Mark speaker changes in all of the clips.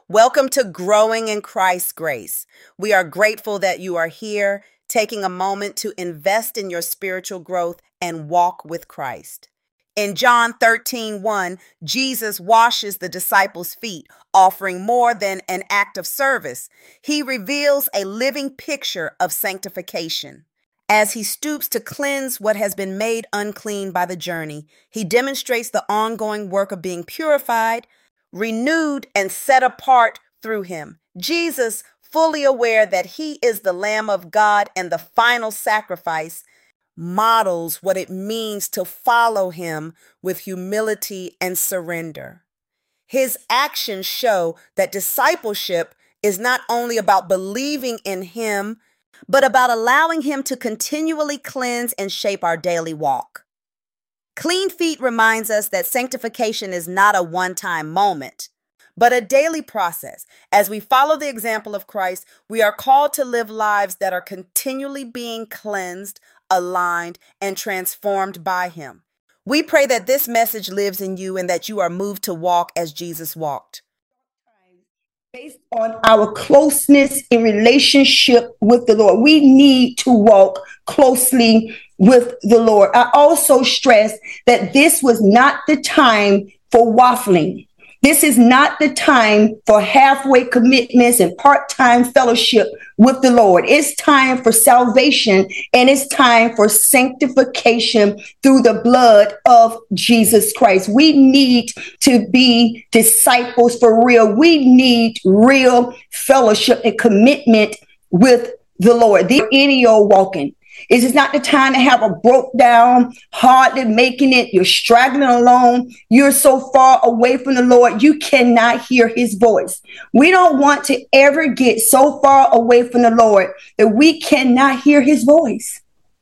Speaker 1: Welcome to Growing in Christ's Grace. We are grateful that you are here, taking a moment to invest in your spiritual growth and walk with Christ. In John 13:1, Jesus washes the disciples' feet, offering more than an act of service. He reveals a living picture of sanctification. As he stoops to cleanse what has been made unclean by the journey, he demonstrates the ongoing work of being purified, renewed, and set apart through him. Jesus, fully aware that he is the Lamb of God and the final sacrifice, models what it means to follow him with humility and surrender. His actions show that discipleship is not only about believing in him, but about allowing him to continually cleanse and shape our daily walk. Clean feet reminds us that sanctification is not a one-time moment, but a daily process. As we follow the example of Christ, we are called to live lives that are continually being cleansed, aligned, and transformed by him. We pray that this message lives in you and that you are moved to walk as Jesus walked.
Speaker 2: Based on our closeness in relationship with the Lord, we need to walk closely with the Lord. I also stress that this was not the time for waffling. This is not the time for halfway commitments and part-time fellowship with the Lord. It's time for salvation, and it's time for sanctification through the blood of Jesus Christ. We need to be disciples for real. We need real fellowship and commitment with the Lord. Any old walking. This is not the time to have a broke down, hardly making it. You're straggling along. You're so far away from the Lord, you cannot hear his voice. We don't want to ever get so far away from the Lord that we cannot hear his voice.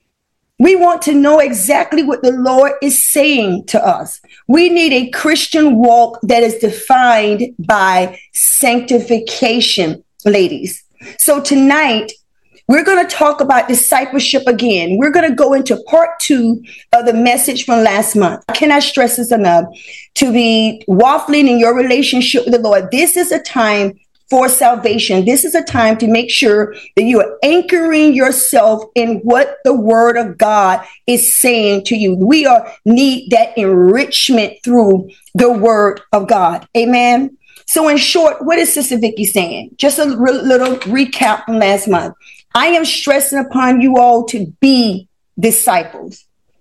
Speaker 2: We want to know exactly what the Lord is saying to us. We need a Christian walk that is defined by sanctification, ladies. So tonight, we're going to talk about discipleship again. We're going to go into part 2 of the message from last month. I cannot stress this enough. To be waffling in your relationship with the Lord, this is a time for salvation. This is a time to make sure that you are anchoring yourself in what the word of God is saying to you. We need that enrichment through the word of God. Amen. So in short, what is Sister Vicky saying? Just a little recap from last month. I am stressing upon you all to be disciples.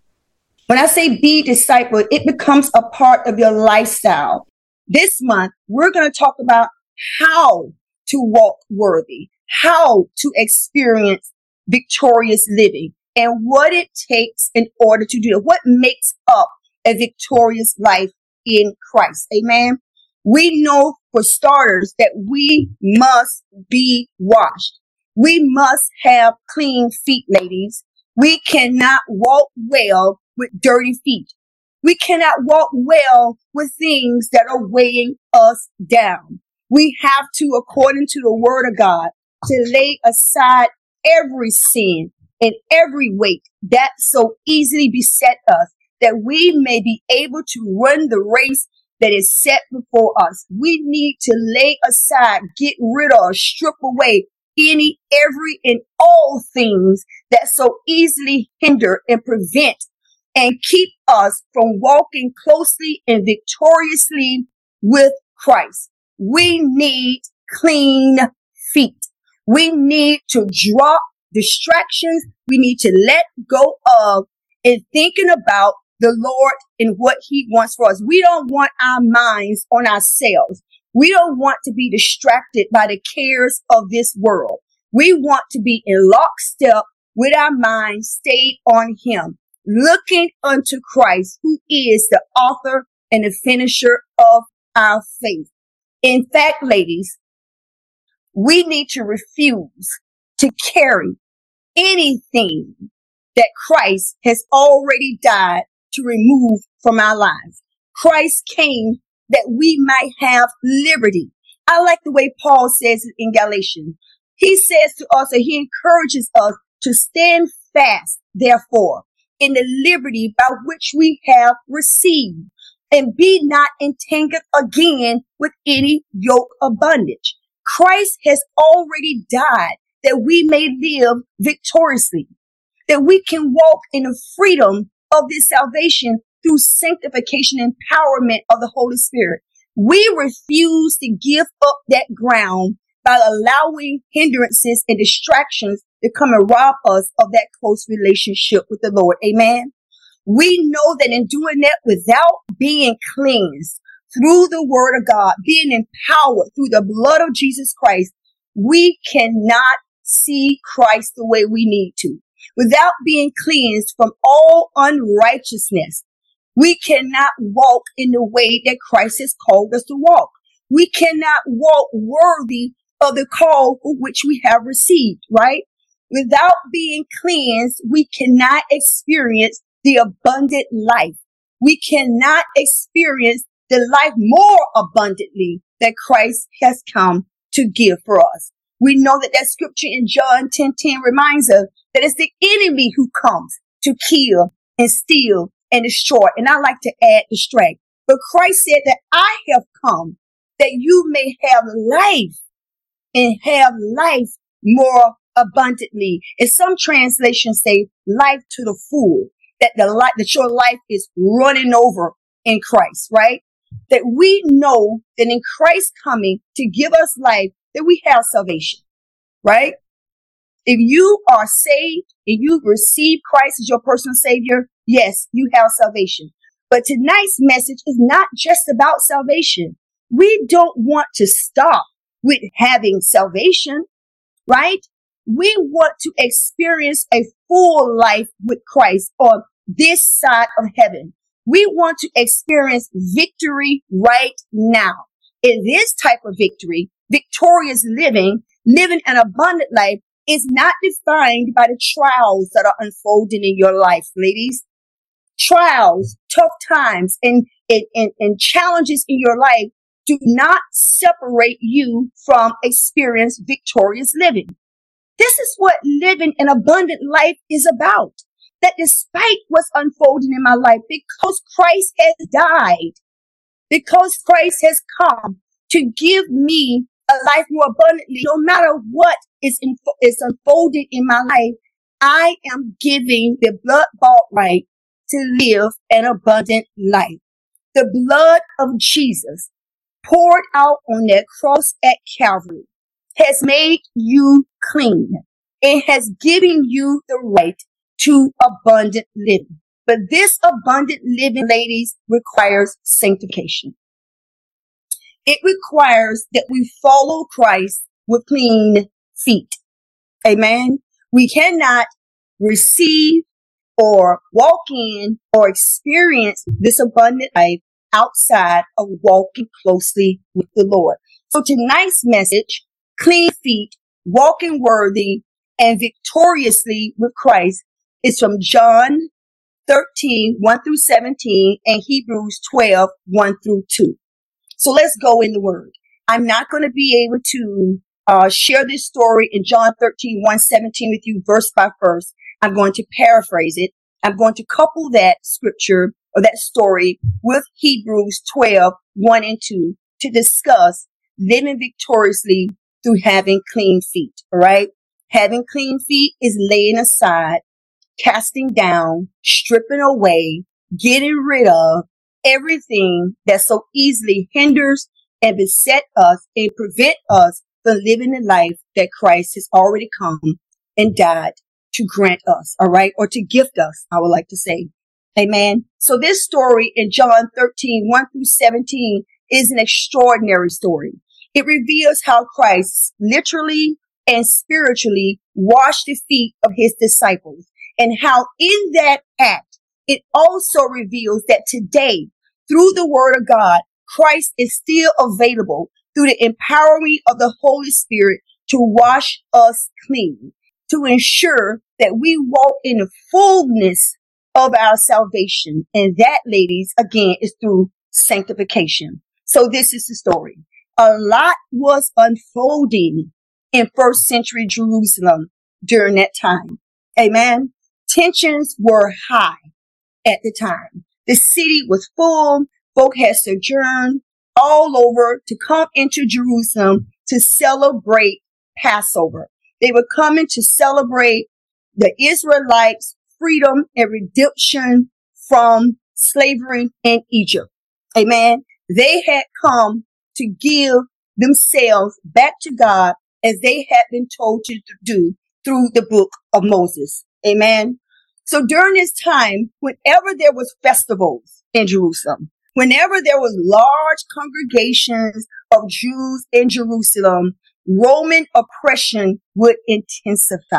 Speaker 2: When I say be disciple, it becomes a part of your lifestyle. This month, we're going to talk about how to walk worthy, how to experience victorious living, and what it takes in order to do it. What makes up a victorious life in Christ? Amen. We know for starters that we must be washed. We must have clean feet, ladies. We cannot walk well with dirty feet. We cannot walk well with things that are weighing us down. We have to, according to the word of God, to lay aside every sin and every weight that so easily beset us, that we may be able to run the race that is set before us. We need to lay aside, get rid of, strip away any, every, and all things that so easily hinder and prevent and keep us from walking closely and victoriously with Christ. We need clean feet. We need to drop distractions. We need to let go of and thinking about the Lord and what he wants for us. We don't want our minds on ourselves. We don't want to be distracted by the cares of this world. We want to be in lockstep with our minds stayed on him, looking unto Christ, who is the author and the finisher of our faith. In fact, ladies, we need to refuse to carry anything that Christ has already died to remove from our lives. Christ came that we might have liberty. I like the way Paul says it in Galatians. He says to us, and he encourages us to stand fast, therefore, in the liberty by which we have received. and be not entangled again with any yoke of bondage. Christ has already died that we may live victoriously, that we can walk in the freedom of this salvation through sanctification and empowerment of the Holy Spirit. We refuse to give up that ground by allowing hindrances and distractions to come and rob us of that close relationship with the Lord. Amen. We know that in doing that without being cleansed through the word of God, being empowered through the blood of Jesus Christ, we cannot see Christ the way we need to. Without being cleansed from all unrighteousness, we cannot walk in the way that Christ has called us to walk. We cannot walk worthy of the call for which we have received, right? Without being cleansed, we cannot experience the abundant life. We cannot experience the life more abundantly that Christ has come to give for us. We know that scripture in John 10:10 reminds us that it's the enemy who comes to kill and steal and destroy. And I like to add distract. But Christ said that I have come that you may have life and have life more abundantly. And some translations say life to the full, that your life is running over in Christ, right? That we know that in Christ coming to give us life, that we have salvation, right? If you are saved and you've received Christ as your personal savior, yes, you have salvation. But tonight's message is not just about salvation. We don't want to stop with having salvation, right? We want to experience a full life with Christ on this side of heaven. We want to experience victory right now. In this type of victory, victorious living an abundant life is not defined by the trials that are unfolding in your life, ladies. Trials, tough times, and challenges in your life do not separate you from experience victorious living. This is what living an abundant life is about. That despite what's unfolding in my life, because Christ has died, because Christ has come to give me a life more abundantly, no matter what is unfolding in my life, I am giving the blood-bought right to live an abundant life. The blood of Jesus poured out on that cross at Calvary has made you clean. It has given you the right to abundant living. But this abundant living, ladies, requires sanctification. It requires that we follow Christ with clean feet. Amen. We cannot receive or walk in or experience this abundant life outside of walking closely with the Lord. So tonight's message, clean feet, walking worthy and victoriously with Christ, is from John 13:1-17 and Hebrews 12:1-2. So let's go in the word. I'm not going to be able to share this story in John 13:1-17 with you verse by verse. I'm going to paraphrase it. I'm going to couple that scripture or that story with Hebrews 12:1-2 to discuss living victoriously through having clean feet. All right. Having clean feet is laying aside, casting down, stripping away, getting rid of everything that so easily hinders and beset us and prevent us from living the life that Christ has already come and died to grant us, all right, or to gift us, I would like to say. Amen. So this story in John 13:1-17 is an extraordinary story. It reveals how Christ literally and spiritually washed the feet of his disciples, and how in that act, it also reveals that today, through the word of God, Christ is still available through the empowering of the Holy Spirit to wash us clean, to ensure that we walk in the fullness of our salvation. And that, ladies, again, is through sanctification. So this is the story. A lot was unfolding in first century Jerusalem during that time. Amen. Tensions were high at the time. The city was full. folk had sojourned all over to come into Jerusalem to celebrate Passover. They were coming to celebrate the Israelites' freedom and redemption from slavery in Egypt. Amen. They had come to give themselves back to God as they had been told to do through the book of Moses. Amen. So during this time, whenever there was festivals in Jerusalem, whenever there was large congregations of Jews in Jerusalem, Roman oppression would intensify.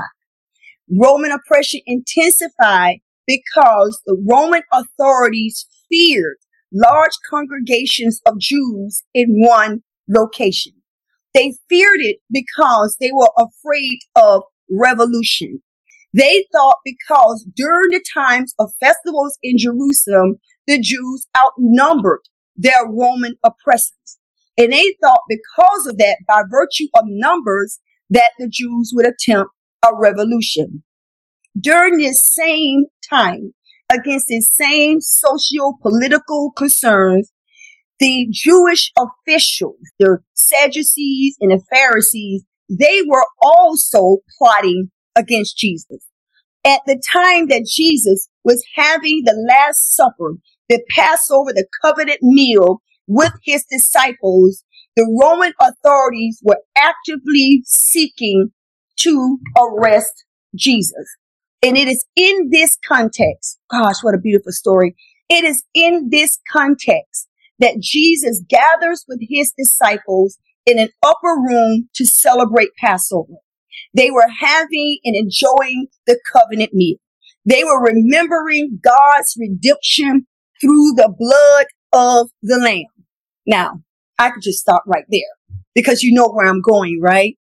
Speaker 2: Roman oppression intensified because the Roman authorities feared large congregations of Jews in one location. They feared it because they were afraid of revolution. They thought because during the times of festivals in Jerusalem, the Jews outnumbered their Roman oppressors. And they thought because of that, by virtue of numbers, that the Jews would attempt a revolution. During this same time, against the same socio-political concerns, the Jewish officials, the Sadducees and the Pharisees, they were also plotting against Jesus. At the time that Jesus was having the Last Supper, the Passover, the covenant meal with his disciples, the Roman authorities were actively seeking to arrest Jesus. And it is in this context, gosh, what a beautiful story. It is in this context that Jesus gathers with his disciples in an upper room to celebrate Passover. They were having and enjoying the covenant meal. They were remembering God's redemption through the blood of the Lamb. Now, I could just stop right there because you know where I'm going, right?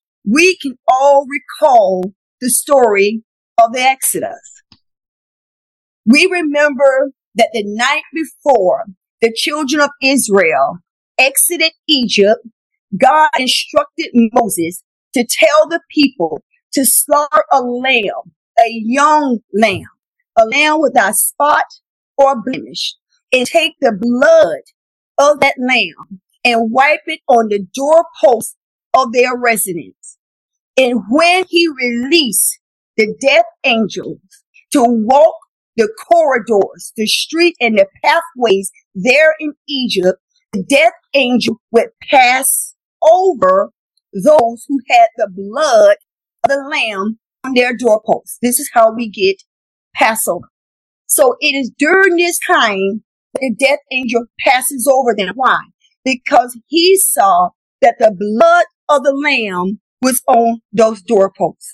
Speaker 2: We can all recall the story of the Exodus. We remember that the night before the children of Israel exited Egypt, God instructed Moses to tell the people to slaughter a lamb, a young lamb, a lamb without spot or blemish, and take the blood of that lamb and wipe it on the doorpost of their residence. And when he released the death angels to walk the corridors, the street, and the pathways there in Egypt, the death angel would pass over those who had the blood of the lamb on their doorposts. This is how we get Passover. So it is during this time that the death angel passes over them. Why? Because he saw that the blood of the lamb was on those doorposts.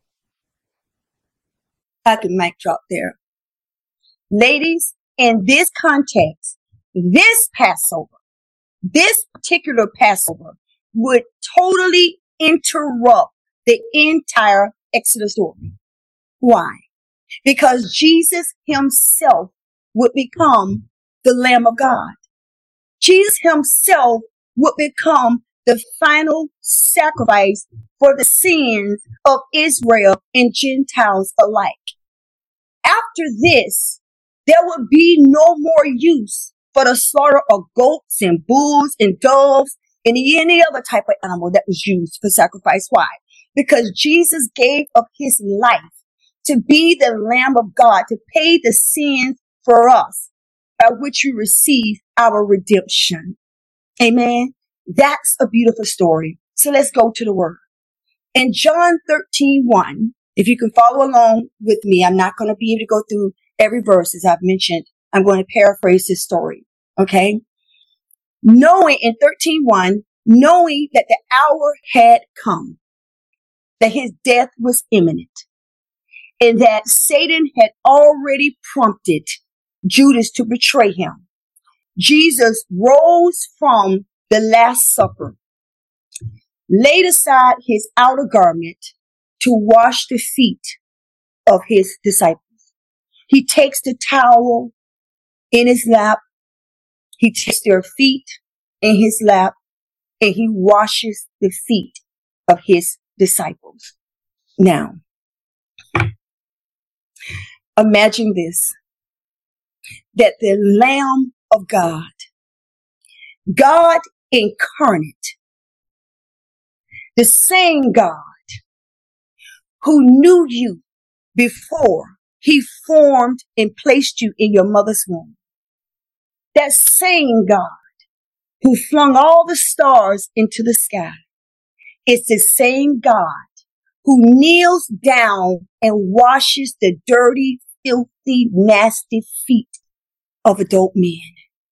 Speaker 2: I can mic drop there. Ladies, in this context, this Passover, this particular Passover would totally interrupt the entire Exodus story. Why? Because Jesus himself would become the Lamb of God. Jesus himself would become the final sacrifice for the sins of Israel and Gentiles alike. After this, there would be no more use for the slaughter of goats and bulls and doves and any other type of animal that was used for sacrifice. Why? Because Jesus gave up his life to be the Lamb of God, to pay the sins for us, by which we receive our redemption. Amen. That's a beautiful story. So let's go to the word. In John 13:1, if you can follow along with me, I'm not going to be able to go through every verse as I've mentioned. I'm going to paraphrase this story. Okay. Knowing in 13:1, knowing that the hour had come, that his death was imminent, and that Satan had already prompted Judas to betray him, Jesus rose from the Last Supper, laid aside his outer garment to wash the feet of his disciples. He takes the towel in his lap. He takes their feet in his lap and he washes the feet of his disciples. Now, imagine this, that the Lamb of God. God incarnate. The same God who knew you before he formed and placed you in your mother's womb. That same God who flung all the stars into the sky is the same God who kneels down and washes the dirty, filthy, nasty feet of adult men.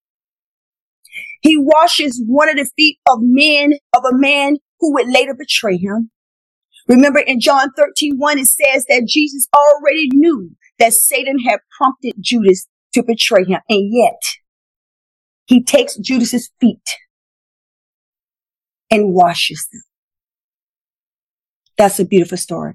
Speaker 2: He washes one of the feet of a man who would later betray him. Remember in John 13:1, it says that Jesus already knew that Satan had prompted Judas to betray him. And yet he takes Judas's feet and washes them. That's a beautiful story.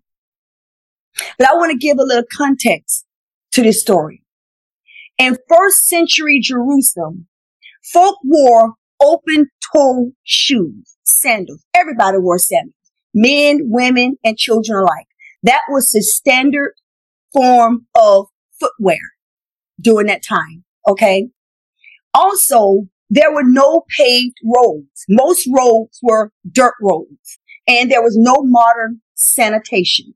Speaker 2: But I want to give a little context to this story. In first century Jerusalem, folk wore open-toe shoes, sandals. Everybody wore sandals. Men, women, and children alike. That was the standard form of footwear during that time. Okay. Also, there were no paved roads. Most roads were dirt roads, and there was no modern sanitation.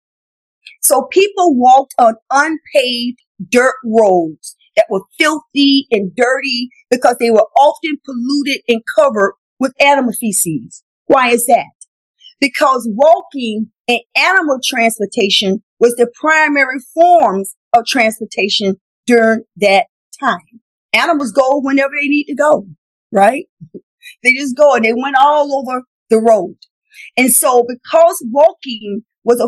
Speaker 2: So people walked on unpaved dirt roads that were filthy and dirty because they were often polluted and covered with animal feces. Why is that? Because walking and animal transportation was the primary forms of transportation during that time. Animals go whenever they need to go, right? They just go and they went all over the road. And so because walking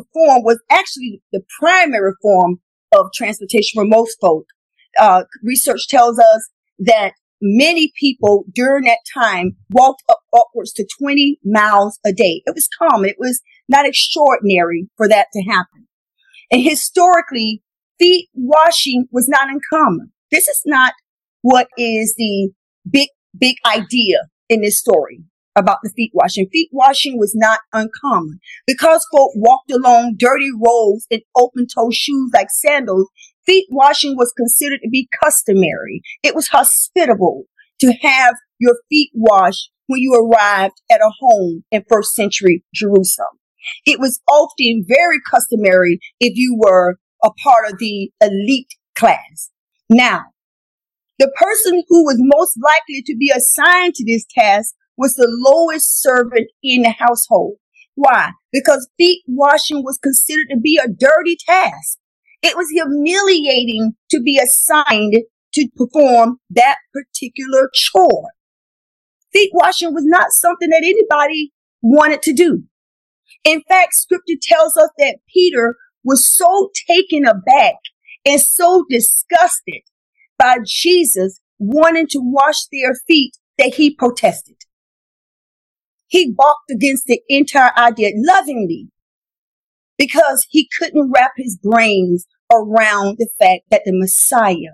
Speaker 2: was actually the primary form of transportation for most folk, research tells us that many people during that time walked upwards to 20 miles a day. It was common. It was not extraordinary for that to happen. And historically, feet washing was not uncommon. This is not what is the big idea in this story about the feet washing. Feet washing was not uncommon. Because folk walked along dirty roads in open-toe shoes like sandals, feet washing was considered to be customary. It was hospitable to have your feet washed when you arrived at a home in first century Jerusalem. It was often very customary if you were a part of the elite class. Now, the person who was most likely to be assigned to this task was the lowest servant in the household. Why? Because feet washing was considered to be a dirty task. It was humiliating to be assigned to perform that particular chore. Feet washing was not something that anybody wanted to do. In fact, scripture tells us that Peter was so taken aback and so disgusted by Jesus wanting to wash their feet that he protested. He balked against the entire idea lovingly because he couldn't wrap his brains around the fact that the Messiah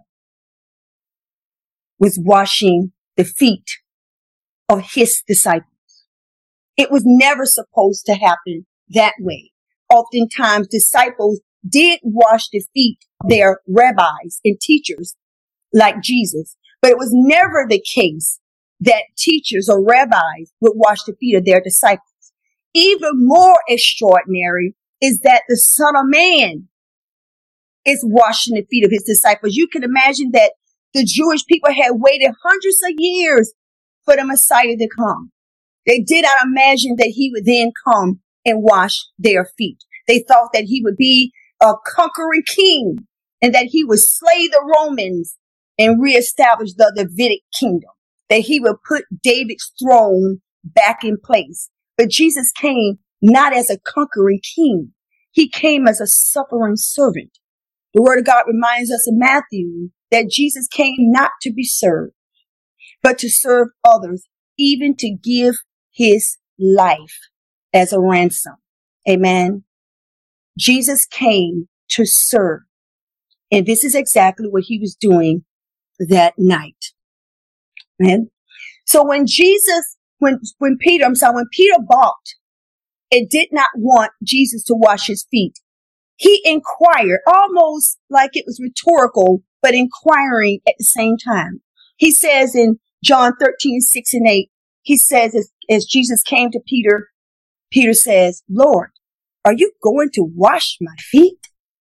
Speaker 2: was washing the feet of his disciples. It was never supposed to happen that way. Oftentimes, disciples did wash the feet of their rabbis and teachers like Jesus, but it was never the case that teachers or rabbis would wash the feet of their disciples. Even more extraordinary is that the Son of Man is washing the feet of his disciples. You can imagine that the Jewish people had waited hundreds of years for the Messiah to come. They did not imagine that he would then come and wash their feet. They thought that he would be a conquering king and that he would slay the Romans and reestablish the Davidic kingdom, that he would put David's throne back in place. But Jesus came not as a conquering king. He came as a suffering servant. The word of God reminds us in Matthew that Jesus came not to be served, but to serve others, even to give his life as a ransom. Amen. Jesus came to serve. And this is exactly what he was doing that night. Amen. So when Peter balked and did not want Jesus to wash his feet, he inquired, almost like it was rhetorical, but inquiring at the same time. He says in John 13:6-8, he says, as Jesus came to Peter, Peter says, Lord, are you going to wash my feet?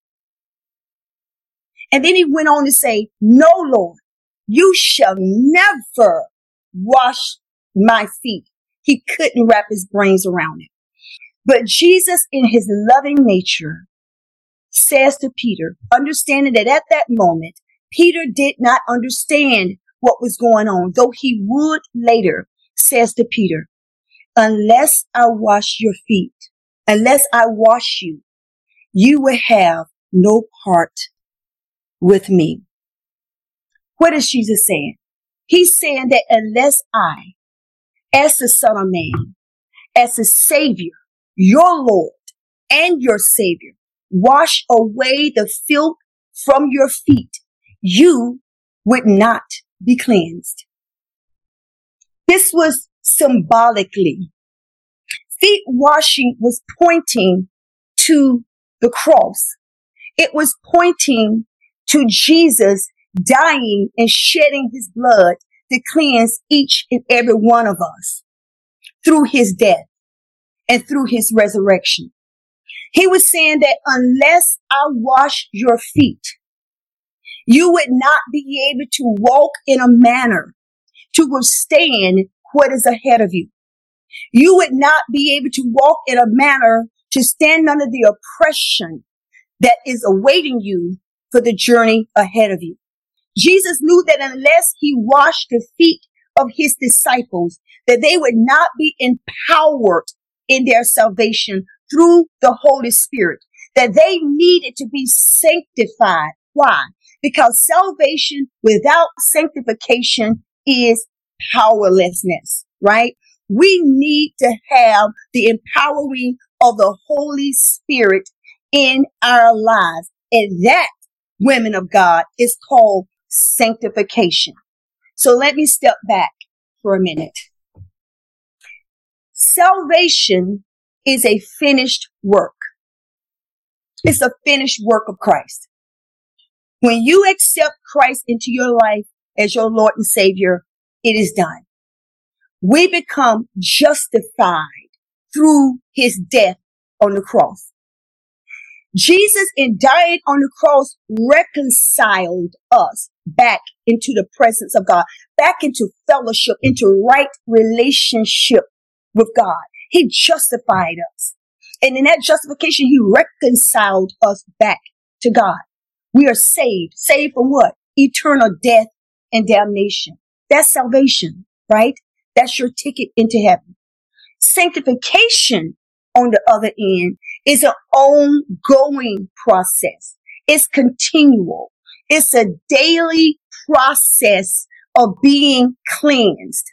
Speaker 2: And then he went on to say, no, Lord, you shall never wash my feet. He couldn't wrap his brains around it. But Jesus, in his loving nature, says to Peter, understanding that at that moment, Peter did not understand what was going on, though he would later, says to Peter, unless I wash your feet, unless I wash you, you will have no part with me. What is Jesus saying? He's saying that unless I, as the Son of Man, as the Savior, your Lord and your Savior, wash away the filth from your feet, you would not be cleansed. This was symbolically. Feet washing was pointing to the cross. It was pointing to Jesus dying and shedding his blood to cleanse each and every one of us through his death and through his resurrection. He was saying that unless I wash your feet, you would not be able to walk in a manner to withstand what is ahead of you. You would not be able to walk in a manner to stand under the oppression that is awaiting you for the journey ahead of you. Jesus knew that unless he washed the feet of his disciples, that they would not be empowered in their salvation through the Holy Spirit, that they needed to be sanctified. Why? Because salvation without sanctification is powerlessness, right? We need to have the empowering of the Holy Spirit in our lives. And that, women of God, is called sanctification. So let me step back for a minute. Salvation is a finished work. It's a finished work of Christ. When you accept Christ into your life as your Lord and Savior, it is done. We become justified through his death on the cross. Jesus, in dying on the cross, reconciled us back into the presence of God, back into fellowship, into right relationship with God. He justified us. And in that justification, he reconciled us back to God. We are saved. Saved from what? Eternal death and damnation. That's salvation, right? That's your ticket into heaven. Sanctification, on the other end, is an ongoing process. It's continual. It's a daily process of being cleansed.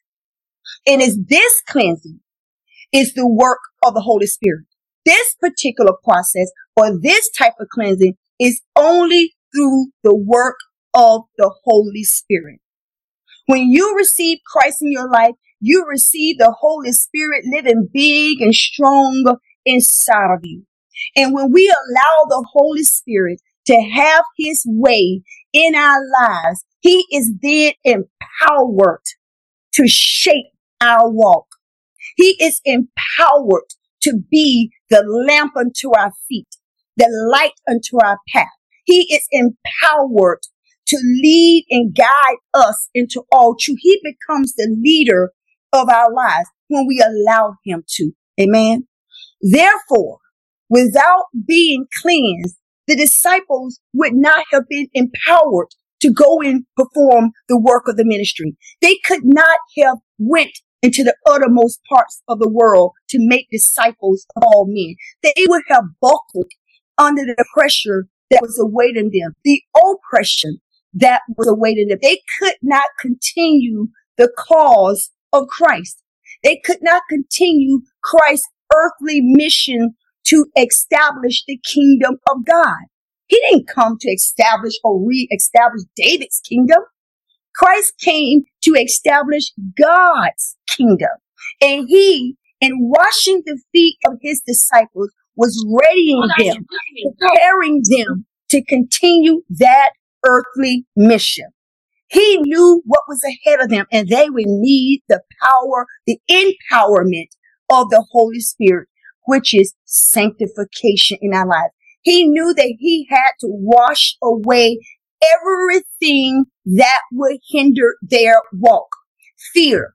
Speaker 2: And it's this cleansing is the work of the Holy Spirit. This particular process or this type of cleansing is only through the work of the Holy Spirit. When you receive Christ in your life, you receive the Holy Spirit living big and strong inside of you. And when we allow the Holy Spirit to have his way in our lives, he is then empowered to shape our walk. He is empowered to be the lamp unto our feet, the light unto our path. He is empowered to lead and guide us into all truth. He becomes the leader of our lives when we allow him to. Amen. Therefore, without being cleansed, the disciples would not have been empowered to go and perform the work of the ministry. They could not have went into the uttermost parts of the world to make disciples of all men. They would have buckled under the pressure that was awaiting them, the oppression that was awaiting them. They could not continue the cause of Christ. They could not continue Christ's earthly mission to establish the kingdom of God. He didn't come to establish or re-establish David's kingdom. Christ came to establish God's kingdom. And he, in washing the feet of his disciples, was readying them, preparing them to continue that earthly mission. He knew what was ahead of them, and they would need the power, the empowerment of the Holy Spirit, which is sanctification in our lives. He knew that he had to wash away everything that would hinder their walk. Fear,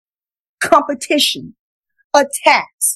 Speaker 2: competition, attacks,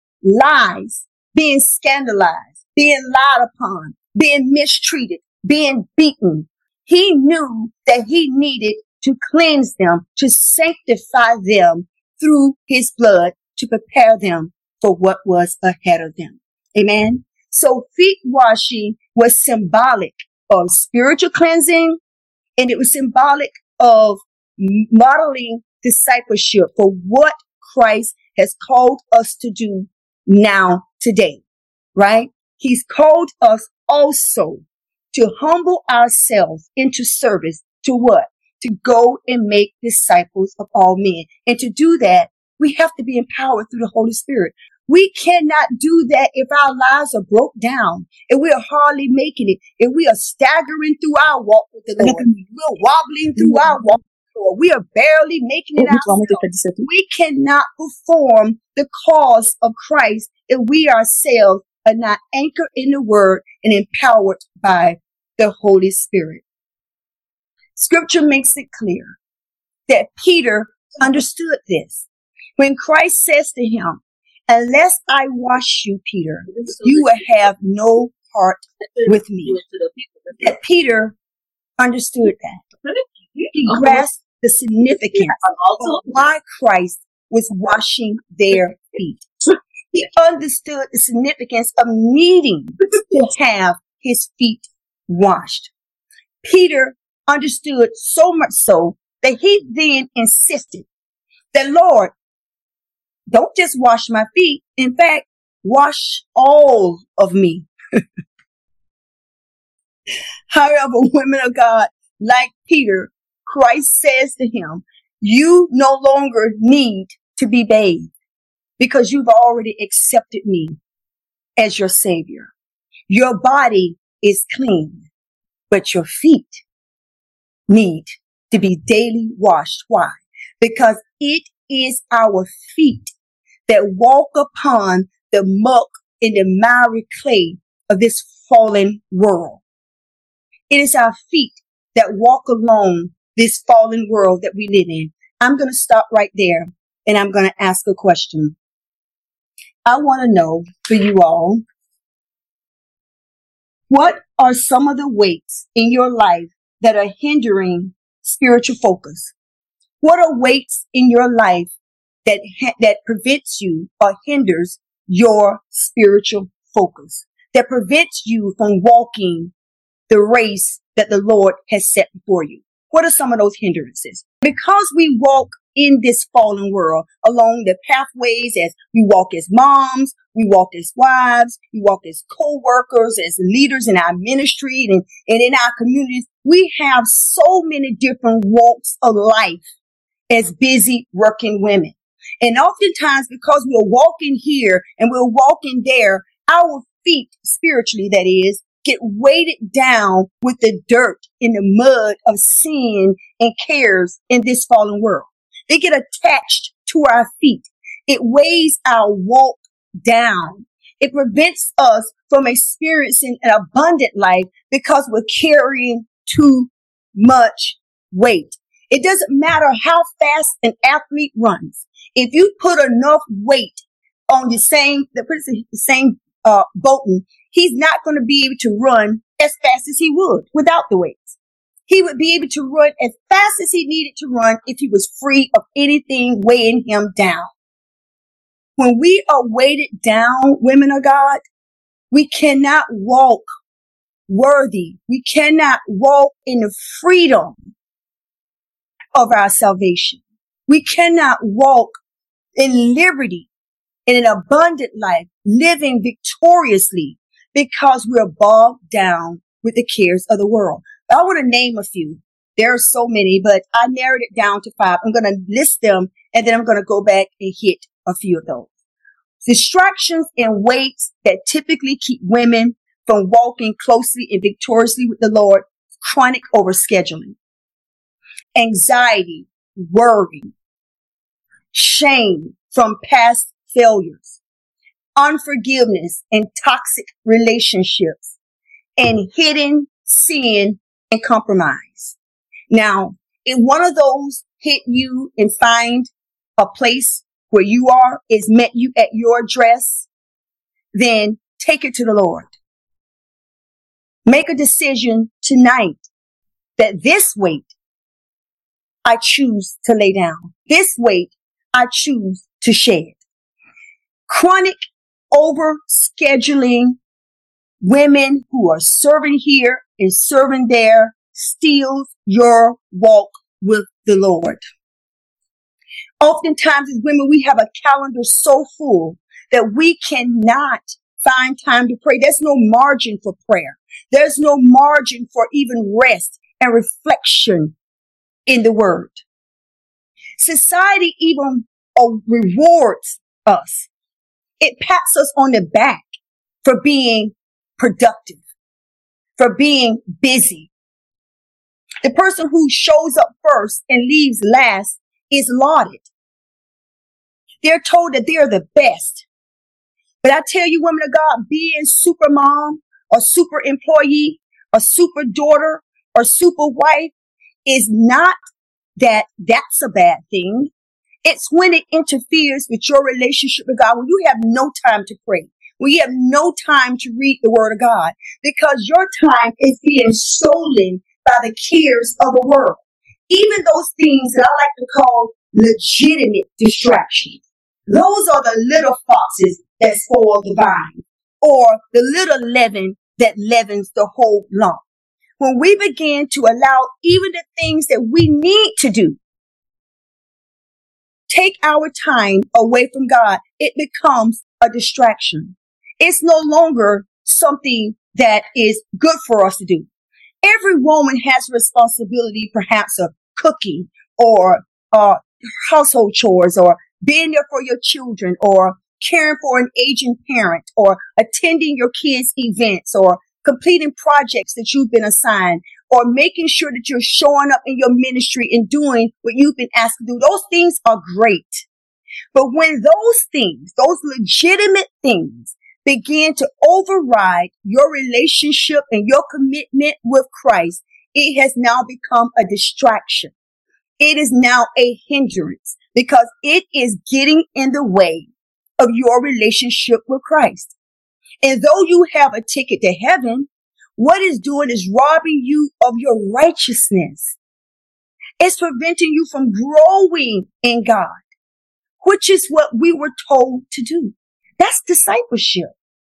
Speaker 2: lies, being scandalized, being lied upon, being mistreated, being beaten. He knew that he needed to cleanse them, to sanctify them through his blood, to prepare them for what was ahead of them. Amen. So feet washing was symbolic of spiritual cleansing, and it was symbolic of modeling discipleship for what Christ has called us to do now, today, right? He's called us also to humble ourselves into service to what? To go and make disciples of all men. And to do that, we have to be empowered through the Holy Spirit. We cannot do that if our lives are broke down, if we are hardly making it, if we are staggering through our walk with the Lord, we're wobbling through our walk with the Lord, we are barely making it ourselves. We cannot perform the cause of Christ if we ourselves are not anchored in the Word and empowered by the Holy Spirit. Scripture makes it clear that Peter understood this. When Christ says to him, "Unless I wash you, Peter, you will have no part with me." That Peter understood that. He grasped the significance of why Christ was washing their feet. He understood the significance of needing to have his feet washed. Peter understood so much so that he then insisted that, "Lord, don't just wash my feet. In fact, wash all of me." However, women of God, like Peter, Christ says to him, "You no longer need to be bathed because you've already accepted me as your Savior. Your body is clean, but your feet need to be daily washed." Why? Because it is our feet that walk upon the muck and the miry clay of this fallen world. It is our feet that walk along this fallen world that we live in. I'm going to stop right there and I'm going to ask a question. I want to know for you all, what are some of the weights in your life that are hindering spiritual focus? What are weights in your life that prevents you or hinders your spiritual focus, that prevents you from walking the race that the Lord has set before you? What are some of those hindrances? Because we walk in this fallen world along the pathways, as we walk as moms, we walk as wives, we walk as co-workers, as leaders in our ministry and in our communities, we have so many different walks of life as busy working women. And oftentimes, because we're walking here and we're walking there, our feet, spiritually that is, get weighted down with the dirt and the mud of sin and cares in this fallen world. They get attached to our feet. It weighs our walk down. It prevents us from experiencing an abundant life because we're carrying too much weight. It doesn't matter how fast an athlete runs. If you put enough weight on the same Bolton, he's not going to be able to run as fast as he would without the weights. He would be able to run as fast as he needed to run if he was free of anything weighing him down. When we are weighted down, women of God, we cannot walk worthy. We cannot walk in the freedom of our salvation. We cannot walk in liberty, in an abundant life, living victoriously because we're bogged down with the cares of the world. I want to name a few. There are so many, but I narrowed it down to 5. I'm going to list them and then I'm going to go back and hit a few of those. Distractions and weights that typically keep women from walking closely and victoriously with the Lord. Chronic overscheduling. anxiety, worry, shame from past failures, unforgiveness and toxic relationships, and hidden sin and compromise. Now, if one of those hit you and find a place where you are, is met you at your address, then take it to the Lord. Make a decision tonight that this weight I choose to lay down. This weight I choose to shed. Chronic overscheduling, women who are serving here and serving there, steals your walk with the Lord. Oftentimes as women, we have a calendar so full that we cannot find time to pray. There's no margin for prayer. There's no margin for even rest and reflection in the word. Society even rewards us. It pats us on the back for being productive, for being busy. The person who shows up first and leaves last is lauded. They're told that they're the best. But I tell you, women of God, being super mom or super employee or super daughter or super wife is not that that's a bad thing. It's when it interferes with your relationship with God, when you have no time to pray, when you have no time to read the word of God, because your time is being stolen by the cares of the world. Even those things that I like to call legitimate distractions. Those are the little foxes that spoil the vine, or the little leaven that leavens the whole lump. When we begin to allow even the things that we need to do take our time away from God, it becomes a distraction. It's no longer something that is good for us to do. Every woman has responsibility, perhaps of cooking or household chores, or being there for your children, or caring for an aging parent, or attending your kids' events, or completing projects that you've been assigned, or making sure that you're showing up in your ministry and doing what you've been asked to do. Those things are great. But when those things, those legitimate things, begin to override your relationship and your commitment with Christ, it has now become a distraction. It is now a hindrance because it is getting in the way of your relationship with Christ. And though you have a ticket to heaven, what it's doing is robbing you of your righteousness. It's preventing you from growing in God, which is what we were told to do. That's discipleship.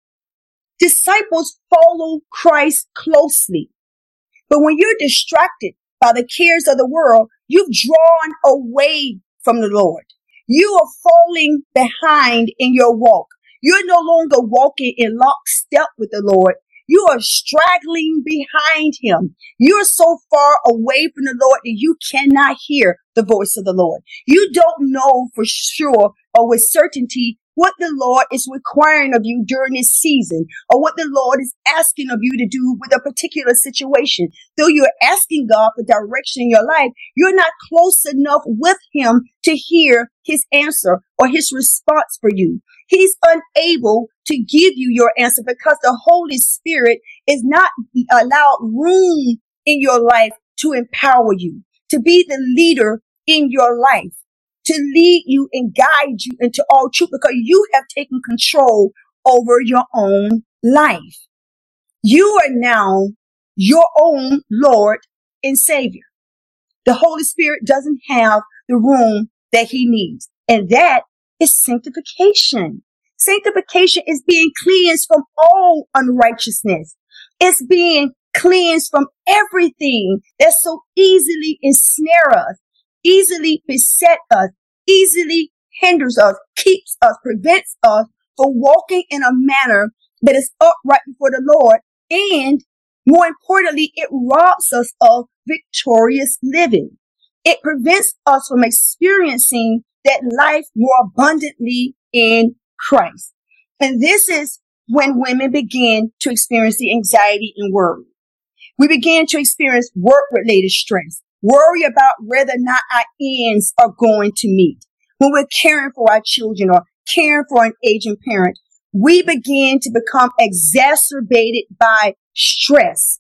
Speaker 2: Disciples follow Christ closely. But when you're distracted by the cares of the world, you've drawn away from the Lord. You are falling behind in your walk. You're no longer walking in lockstep with the Lord. You are straggling behind him. You're so far away from the Lord that you cannot hear the voice of the Lord. You don't know for sure or with certainty what the Lord is requiring of you during this season, or what the Lord is asking of you to do with a particular situation. Though you're asking God for direction in your life, you're not close enough with him to hear his answer or his response for you. He's unable to give you your answer because the Holy Spirit is not allowed room in your life to empower you, to be the leader in your life, to lead you and guide you into all truth, because you have taken control over your own life. You are now your own Lord and Savior. The Holy Spirit doesn't have the room that he needs, and that is sanctification. Sanctification is being cleansed from all unrighteousness. It's being cleansed from everything that so easily ensnare us, easily beset us, easily hinders us, keeps us, prevents us from walking in a manner that is upright before the Lord. And more importantly, it robs us of victorious living. It prevents us from experiencing that life more abundantly in Christ. And this is when women begin to experience the anxiety and worry. We begin to experience work-related stress, worry about whether or not our ends are going to meet. When we're caring for our children or caring for an aging parent, we begin to become exacerbated by stress.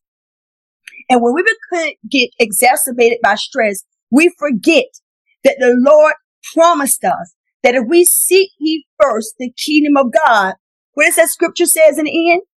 Speaker 2: And when we get exacerbated by stress, we forget that the Lord promised us that if we seek ye first the kingdom of God, what does that scripture says in the end?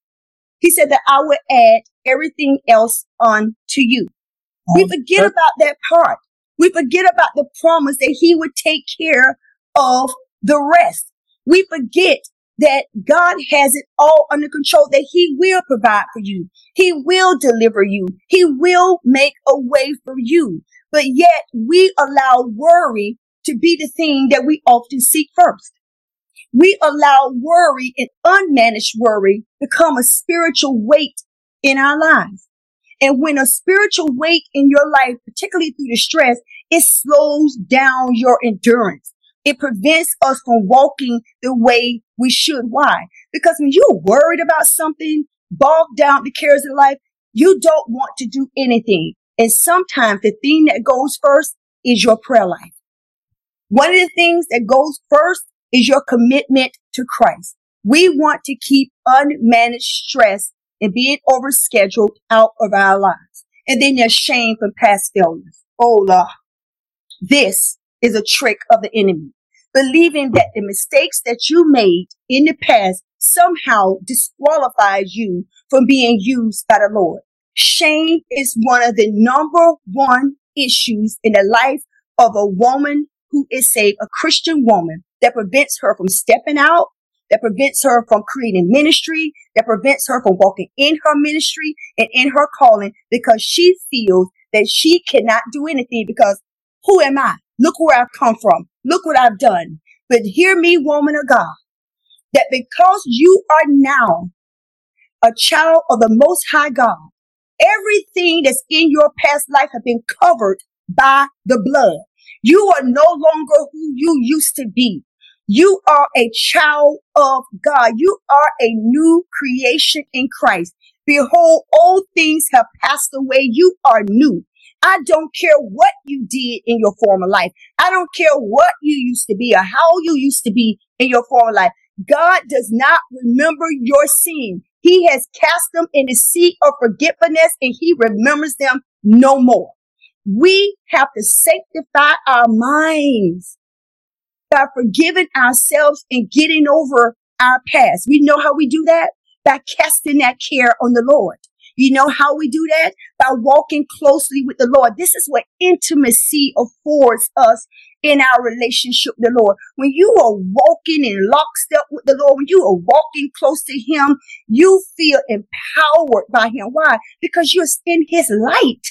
Speaker 2: He said that I will add everything else unto you. We forget about that part. We forget about the promise that he would take care of the rest. We forget that God has it all under control, that he will provide for you. He will deliver you. He will make a way for you. But yet we allow worry to be the thing that we often seek first. We allow worry and unmanaged worry become a spiritual weight in our lives. And when a spiritual weight in your life, particularly through the stress, it slows down your endurance. It prevents us from walking the way we should. Why? Because when you're worried about something, bogged down with the cares of life, you don't want to do anything. And sometimes the thing that goes first is your prayer life. One of the things that goes first is your commitment to Christ. We want to keep unmanaged stress and being overscheduled out of our lives. And then there's shame from past failures. Oh, Lord. This is a trick of the enemy, believing that the mistakes that you made in the past somehow disqualifies you from being used by the Lord. Shame is one of the number one issues in the life of a woman who is saved, a Christian woman, that prevents her from stepping out, that prevents her from creating ministry, that prevents her from walking in her ministry and in her calling, because she feels that she cannot do anything because who am I? Look where I've come from. Look what I've done. But hear me, woman of God, that because you are now a child of the Most High God, everything that's in your past life has been covered by the blood. You are no longer who you used to be. You are a child of God. You are a new creation in Christ. Behold, old things have passed away. You are new. I don't care what you did in your former life. I don't care what you used to be or how you used to be in your former life. God does not remember your sin. He has cast them in the sea of forgetfulness and he remembers them no more. We have to sanctify our minds by forgiving ourselves and getting over our past. We know how we do that? By casting that care on the Lord. You know how we do that? By walking closely with the Lord. This is what intimacy affords us in our relationship with the Lord. When you are walking in lockstep with the Lord, when you are walking close to him, you feel empowered by him. Why? Because you're in his light.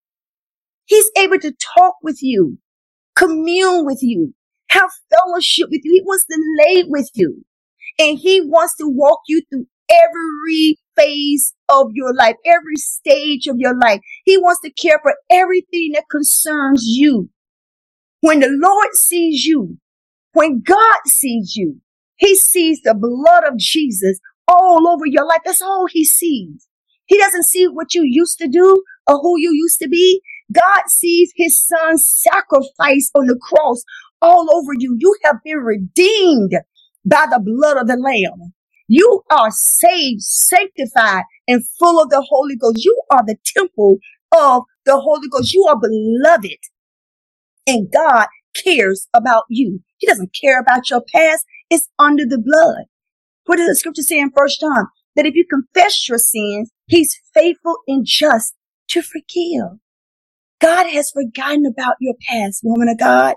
Speaker 2: He's able to talk with you, commune with you, have fellowship with you. He wants to lay with you. And he wants to walk you through every phase of your life, every stage of your life. He wants to care for everything that concerns you. When the Lord sees you, when God sees you, he sees the blood of Jesus all over your life. That's all he sees. He doesn't see what you used to do or who you used to be. God sees his son's sacrifice on the cross all over you. You have been redeemed by the blood of the Lamb. You are saved, sanctified, and full of the Holy Ghost. You are the temple of the Holy Ghost. You are beloved. And God cares about you. He doesn't care about your past. It's under the blood. What does the scripture say in 1 John? That if you confess your sins, he's faithful and just to forgive. God has forgotten about your past, woman of God.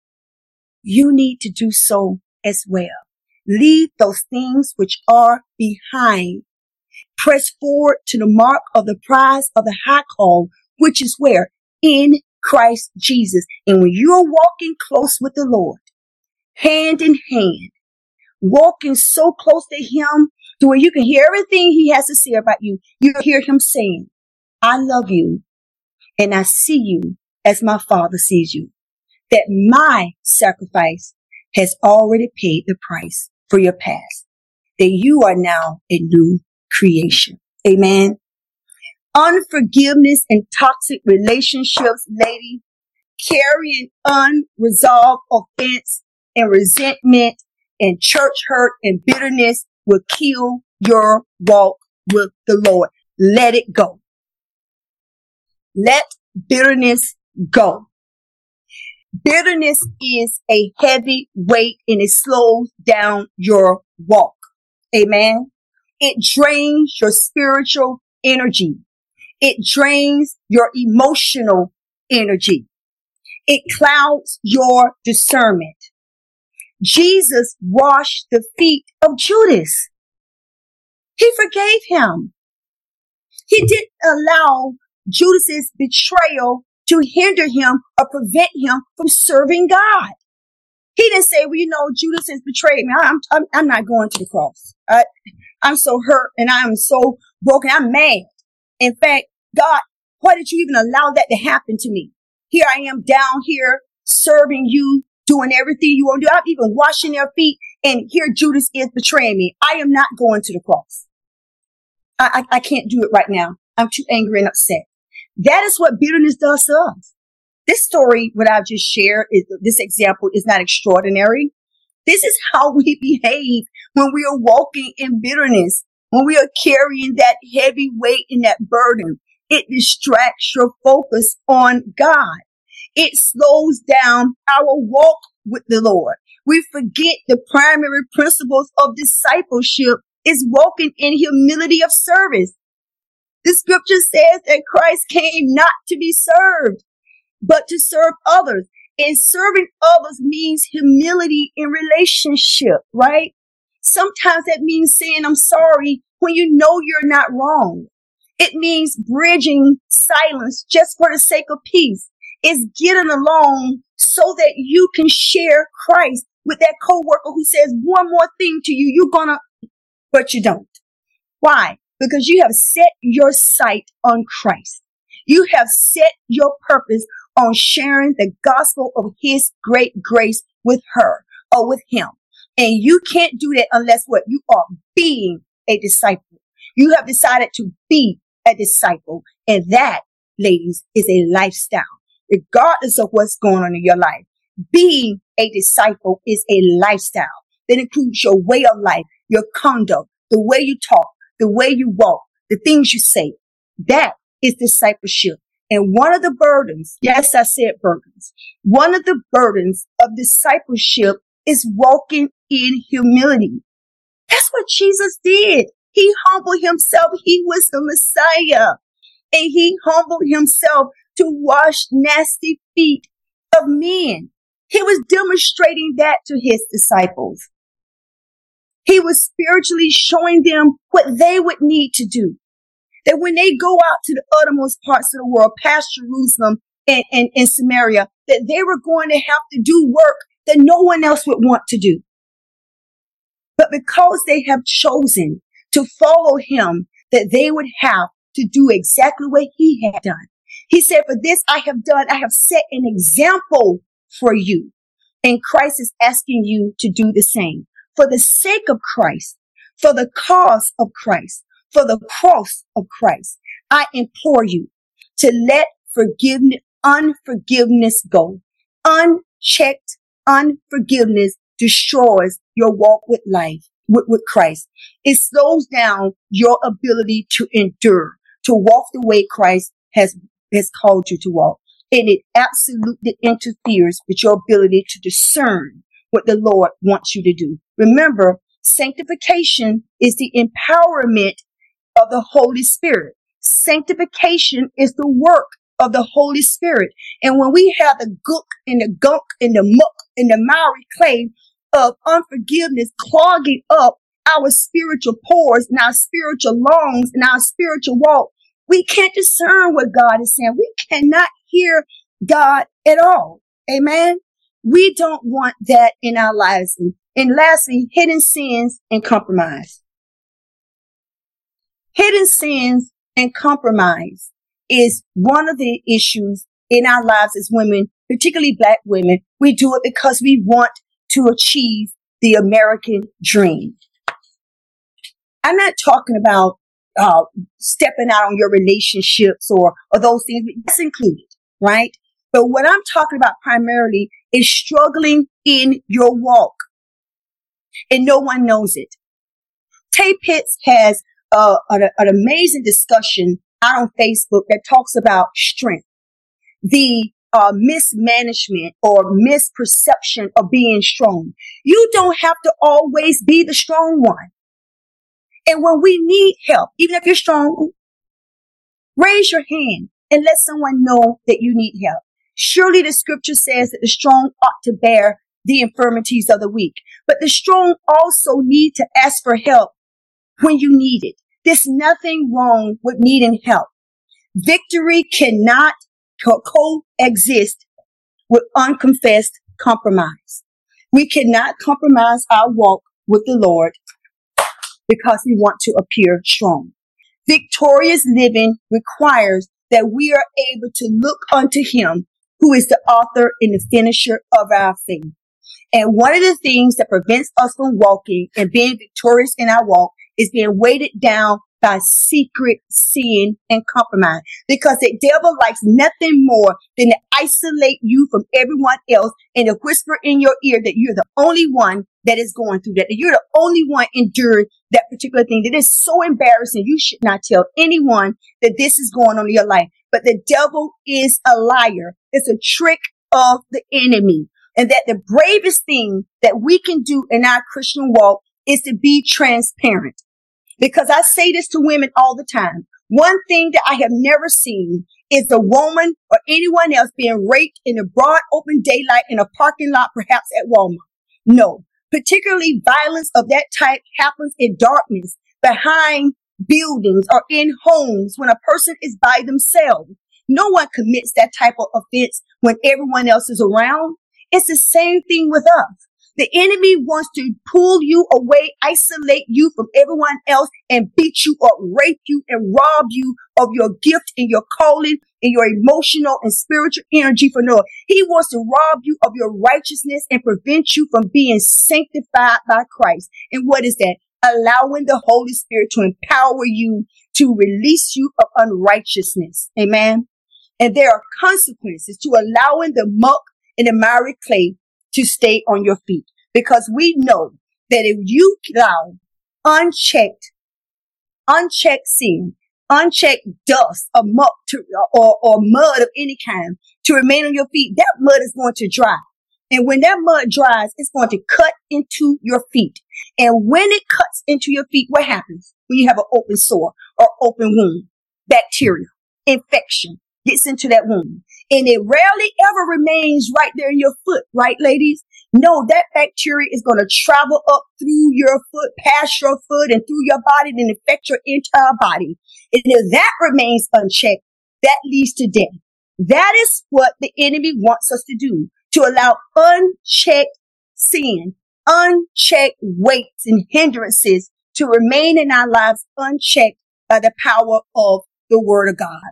Speaker 2: You need to do so as well. Leave those things which are behind. Press forward to the mark of the prize of the high call, which is where? In Christ Jesus. And when you're walking close with the Lord, hand in hand, walking so close to him to where you can hear everything he has to say about you, you hear him saying, I love you and I see you as my Father sees you. That my sacrifice has already paid the price for your past. That you are now a new creation. Amen. Unforgiveness and toxic relationships, lady, carrying unresolved offense and resentment and church hurt and bitterness will kill your walk with the Lord. Let it go. Let bitterness go. Bitterness is a heavy weight and it slows down your walk. Amen. It drains your spiritual energy. It drains your emotional energy. It clouds your discernment. Jesus washed the feet of Judas. He forgave him. He didn't allow Judas's betrayal to hinder him or prevent him from serving God. He didn't say, well, you know, Judas has betrayed me. I'm not going to the cross. I'm so hurt and I'm so broken. I'm mad. In fact, God, why did you even allow that to happen to me? Here I am down here serving you, doing everything you want to do. I'm even washing their feet, and here Judas is betraying me. I am not going to the cross. I can't do it right now. I'm too angry and upset. That is what bitterness does to us. This story, what I've just shared, this example is not extraordinary. This is how we behave when we are walking in bitterness, when we are carrying that heavy weight and that burden. It distracts your focus on God. It slows down our walk with the Lord. We forget the primary principles of discipleship is walking in humility of service. The scripture says that Christ came not to be served, but to serve others. And serving others means humility in relationship, right? Sometimes that means saying, I'm sorry when you know you're not wrong. It means bridging silence just for the sake of peace. It's getting along so that you can share Christ with that coworker who says one more thing to you. But you don't. Why? Because you have set your sight on Christ. You have set your purpose on sharing the gospel of his great grace with her or with him. And you can't do that unless what? You are being a disciple. You have decided to be a disciple. And that, ladies, is a lifestyle, regardless of what's going on in your life. Being a disciple is a lifestyle that includes your way of life, your conduct, the way you talk, the way you walk, the things you say. That is discipleship. And one of the burdens, yes, I said burdens. One of the burdens of discipleship is walking in humility. That's what Jesus did. He humbled himself. He was the Messiah. And he humbled himself to wash nasty feet of men. He was demonstrating that to his disciples. He was spiritually showing them what they would need to do. That when they go out to the uttermost parts of the world, past Jerusalem and Samaria, that they were going to have to do work that no one else would want to do. But because they have chosen to follow him, that they would have to do exactly what he had done. He said, for this I have set an example for you. And Christ is asking you to do the same. For the sake of Christ, for the cause of Christ, for the cross of Christ, I implore you to let unforgiveness go. Unchecked unforgiveness destroys your walk with life, with Christ. It slows down your ability to endure, to walk the way Christ has called you to walk. And it absolutely interferes with your ability to discern what the Lord wants you to do. Remember, sanctification is the empowerment of the Holy Spirit. Sanctification is the work of the Holy Spirit. And when we have the gook and the gunk and the muck and the miry clay of unforgiveness clogging up our spiritual pores and our spiritual lungs and our spiritual walk, we can't discern what God is saying. We cannot hear God at all. Amen. We don't want that in our lives. And lastly, hidden sins and compromise. Hidden sins and compromise is one of the issues in our lives as women, particularly Black women. We do it because we want to achieve the American dream. I'm not talking about stepping out on your relationships or those things. That's included, right? But what I'm talking about primarily is struggling in your walk, and no one knows it. Tay Pitts has an amazing discussion out on Facebook that talks about strength, the mismanagement or misperception of being strong. You don't have to always be the strong one. And when we need help, even if you're strong, raise your hand and let someone know that you need help. Surely the scripture says that the strong ought to bear the infirmities of the weak, but the strong also need to ask for help when you need it. There's nothing wrong with needing help. Victory cannot coexist with unconfessed compromise. We cannot compromise our walk with the Lord because we want to appear strong. Victorious living requires that we are able to look unto Him who is the author and the finisher of our faith. And one of the things that prevents us from walking and being victorious in our walk is being weighted down by secret sin and compromise, because the devil likes nothing more than to isolate you from everyone else and to whisper in your ear that you're the only one that is going through that you're the only one enduring that particular thing. That is so embarrassing. You should not tell anyone that this is going on in your life. But the devil is a liar. It's a trick of the enemy. And that the bravest thing that we can do in our Christian walk is to be transparent. Because I say this to women all the time. One thing that I have never seen is a woman or anyone else being raped in the broad open daylight in a parking lot, perhaps at Walmart. No, particularly violence of that type happens in darkness, behind buildings or in homes when a person is by themselves. No one commits that type of offense when everyone else is around. It's the same thing with us. The enemy wants to pull you away, isolate you from everyone else, and beat you up, rape you, and rob you of your gift and your calling and your emotional and spiritual energy for Noah. He wants to rob you of your righteousness and prevent you from being sanctified by Christ. And what is that? Allowing the Holy Spirit to empower you to release you of unrighteousness. Amen. And there are consequences to allowing the muck and the miry clay to stay on your feet, because we know that if you allow unchecked sin, unchecked dust or muck or mud of any kind to remain on your feet, that mud is going to dry. And when that mud dries, it's going to cut into your feet. And when it cuts into your feet, what happens when you have an open sore or open wound? Bacteria, infection gets into that wound. And it rarely ever remains right there in your foot, right, ladies? No, that bacteria is going to travel up through your foot, past your foot, and through your body and infect your entire body. And if that remains unchecked, that leads to death. That is what the enemy wants us to do, to allow unchecked sin, unchecked weights and hindrances to remain in our lives unchecked by the power of the Word of God.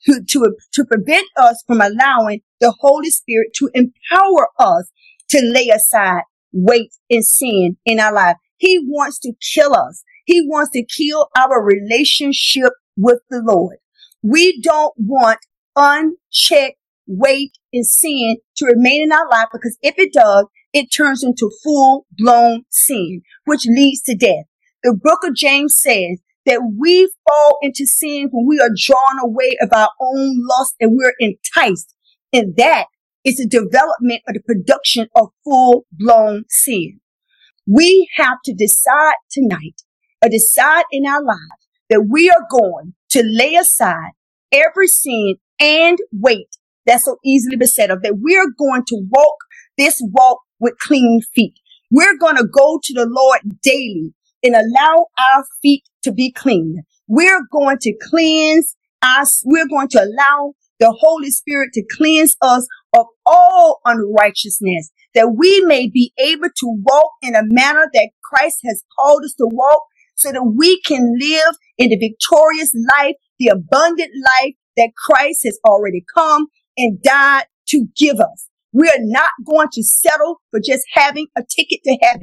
Speaker 2: To prevent us from allowing the Holy Spirit to empower us to lay aside weight and sin in our life. He wants to kill us. He wants to kill our relationship with the Lord. We don't want unchecked weight and sin to remain in our life, because if it does, it turns into full-blown sin, which leads to death. The book of James says that we fall into sin when we are drawn away of our own lust and we're enticed. And that is the development of the production of full-blown sin. We have to decide tonight, or decide in our lives, that we are going to lay aside every sin and weight that's so easily beset of, that we're going to walk this walk with clean feet. We're going to go to the Lord daily and allow our feet to be clean. We're going to cleanse us. We're going to allow the Holy Spirit to cleanse us of all unrighteousness, that we may be able to walk in a manner that Christ has called us to walk, so that we can live in the victorious life, the abundant life that Christ has already come and died to give us. We are not going to settle for just having a ticket to heaven.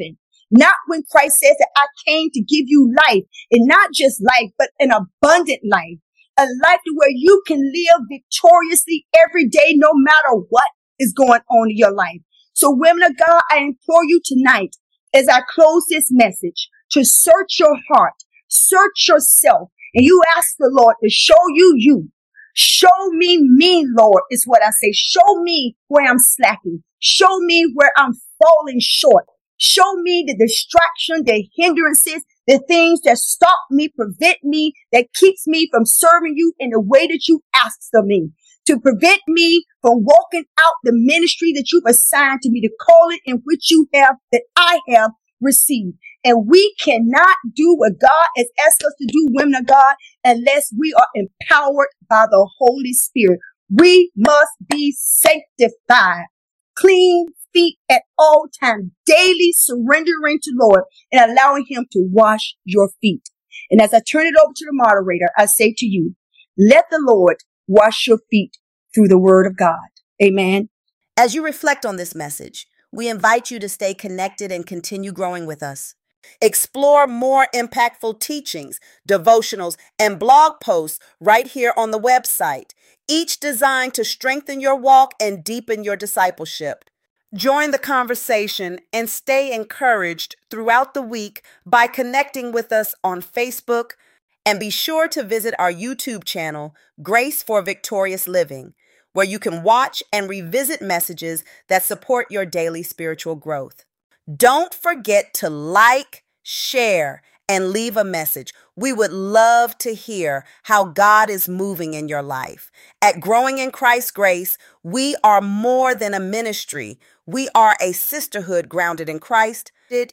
Speaker 2: Not when Christ says that I came to give you life, and not just life, but an abundant life, a life to where you can live victoriously every day, no matter what is going on in your life. So women of God, I implore you tonight, as I close this message, to search your heart, search yourself, and you ask the Lord to show you you. Show me, Lord, is what I say. Show me where I'm slacking. Show me where I'm falling short. Show me the distraction, the hindrances, the things that stop me, prevent me, that keeps me from serving you in the way that you asked of me, to prevent me from walking out the ministry that you've assigned to me, to call it in which you have, that I have received. And we cannot do what God has asked us to do, women of God, unless we are empowered by the Holy Spirit. We must be sanctified, clean feet at all times, daily surrendering to Lord and allowing him to wash your feet. And as I turn it over to the moderator, I say to you, let the Lord wash your feet through the word of God. Amen.
Speaker 1: As you reflect on this message, we invite you to stay connected and continue growing with us. Explore more impactful teachings, devotionals, and blog posts right here on the website, each designed to strengthen your walk and deepen your discipleship. Join the conversation and stay encouraged throughout the week by connecting with us on Facebook, and be sure to visit our YouTube channel, Grace for Victorious Living, where you can watch and revisit messages that support your daily spiritual growth. Don't forget to like, share, and leave a message. We would love to hear how God is moving in your life. At Growing in Christ's Grace, we are more than a ministry. We are a sisterhood grounded in Christ,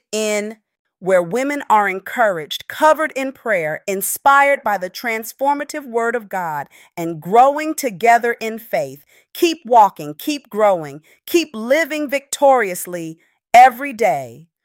Speaker 1: where women are encouraged, covered in prayer, inspired by the transformative word of God, and growing together in faith. Keep walking, keep growing, keep living victoriously every day.